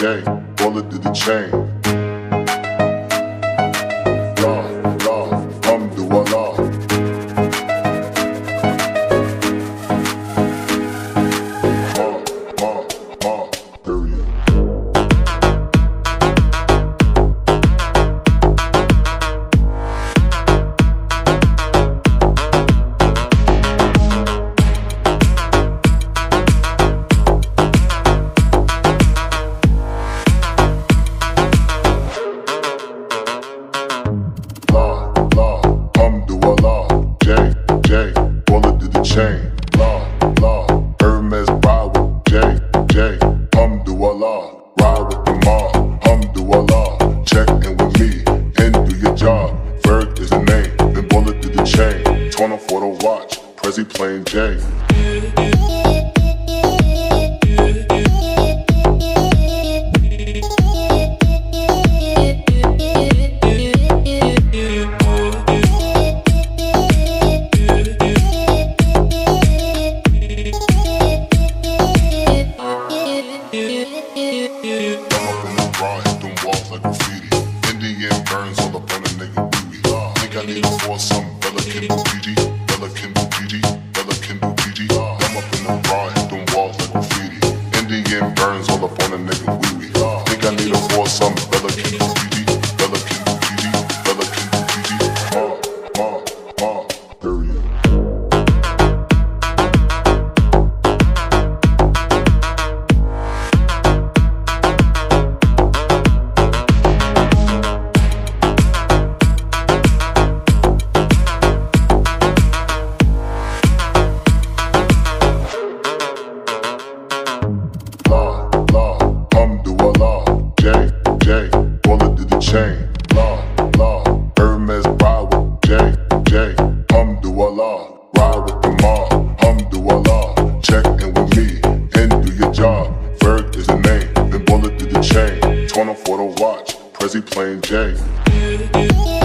J, bullet to the chain. La, la, alhamdulillah. Period. Chain, la, la, Hermes ride with J, alhamdulillah, ride with the mob, alhamdulillah, check in with me, and do your job, Ferg is the name, then bullet to the chain, torn off for the watch, Prezi plain J. Like graffiti, Indian burns all up on a nigga wee-wee. Think I need a foursome, Bella can do GG, Bella can do GG, Bella can do GG. I'm up in the bar, hit them walls like graffiti, Indian burns all up on a nigga wee-wee. Think I need a foursome, Bella can do GG, Bella can do GG, Bella can do GG. Period. Chain, la, la, Hermes ride with J, alhamdulillah, ride with the mob, alhamdulillah, check in with me, and do your job, Ferg is the name, then bullet to the chain, torn off for the watch, Prezi plain J.